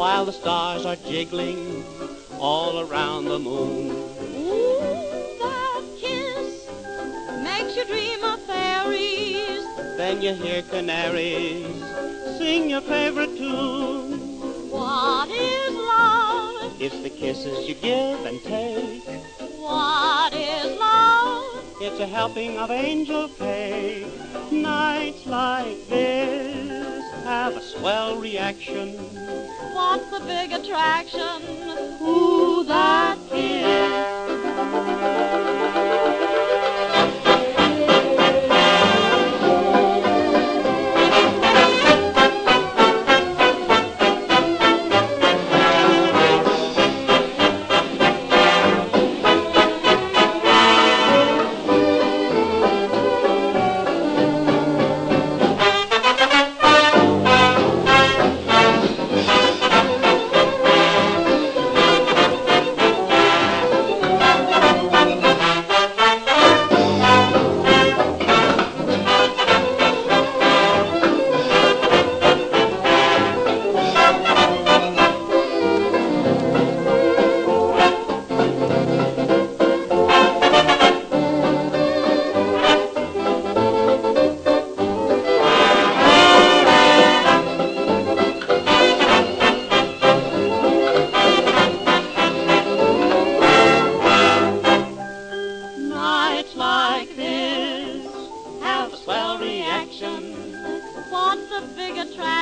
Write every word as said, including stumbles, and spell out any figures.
while the stars are jiggling all around the moon. Ooh, that kiss makes you dream of fairies. Then you hear canaries sing your favorite tune. What is love? It's the kisses you give and take. What is love? It's a helping of angel cake. Nights like this have a swell reaction. What's the big attraction? Ooh, that kiss. Nights like this have a swell reaction. What's the big attraction?